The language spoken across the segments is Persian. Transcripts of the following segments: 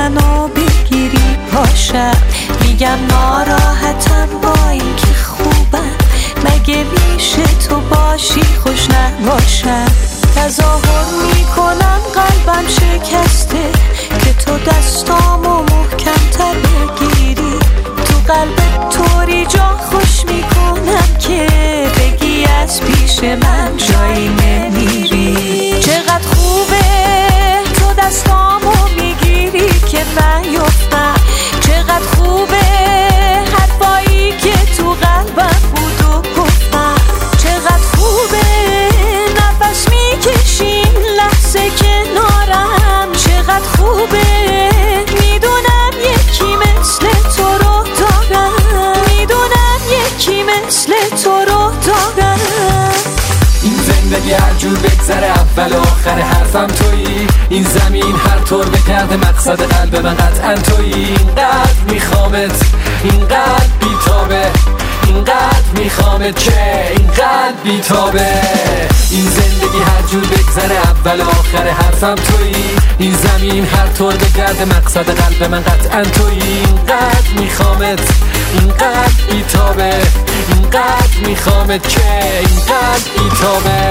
منو بگیری پاشم. میگم ناراحتم با این که خوبم، مگه میشه تو باشی خوش نباشم. تظاهر میکنم قلبم شکسته که تو دستامو محکم‌تر بگیری. تو قلبت طوری جا خوش میکنم که بگی از پیش من جایی نمیری. چقدر خوبه تو دستامو میگیری که نیفتم. چقدر خوبه حرفایی که تو قلبم بود و گفتم. چقدر خوبه نفس میکشیم لحظه کنارم. چقدر خوبه میدونم یکی مثل تو رو دارم. میدونم یکی مثل تو رو دارم. این زندگی هر جور بگذره اول و آخر حرفم تویی. این زمین هر طور بگرده مقصد قلب من قطعا تویی. اینقدر میخوامت، اینقدر بیتابه، اینقدر میخوامت که اینقدر بیتابه. این زندگی هر جور بگذره اول و آخر حرفم تویی. این زمین هر طور بگرده مقصد قلب من قطعا تویی. اینقدر میخوامت، اینقدر بیتابه، اینقدر میخوامت که اینقدر بیتابه.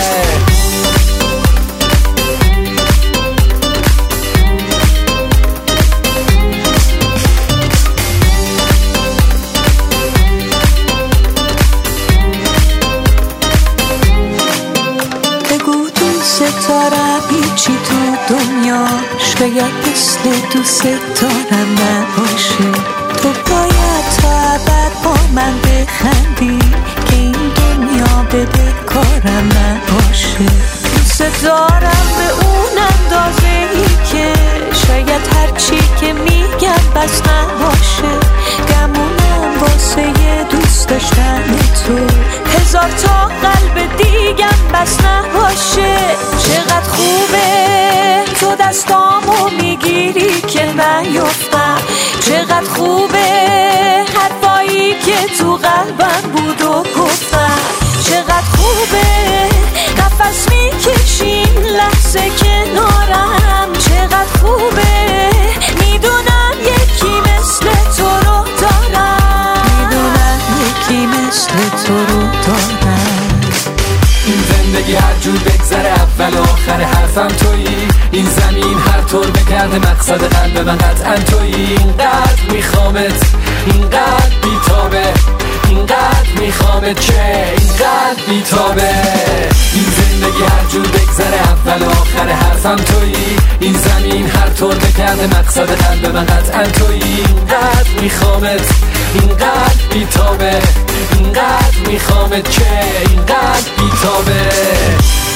ستاره پیچی تو دنیا شاید مثل دوست دارم نباشه. تو باید تا ابد با من بخندی که این دنیا بده کارم نباشه. دوست دارم به اون اندازه ای که شاید هرچی که میگم بس نباشه. گمونم واسه یه دوست داشتن تو هزار تا قلب دیگم بس نباشه. چقدر خوبه تو دستامو میگیری که نیفتم. چقدر خوبه حرفایی که تو قلبم بود و گفتم. چقدر خوبه نفس میکشیم لحظه کنارم. چقدر خوبه میدونم یکی مثل تو رو دارم. میدونم یکی مثل تو رو دارم. این زندگی هر جور بگذره اول و آخر حرفم تویی. این زمین هر طور بگرده مقصد قلب من قطعا تویی. اینقدر میخوامت، اینقدر بیتابه، اینقدر میخوامت که اینقدر بیتابه. این زندگی هر جور بگذره اول و آخر حرفم تویی. این زمین هر طور بگرده مقصد قلب من قطعا تویی. اینقدر میخوامت، اینقدر بیتابه، اینقدر میخوامت که اینقدر بیتابه.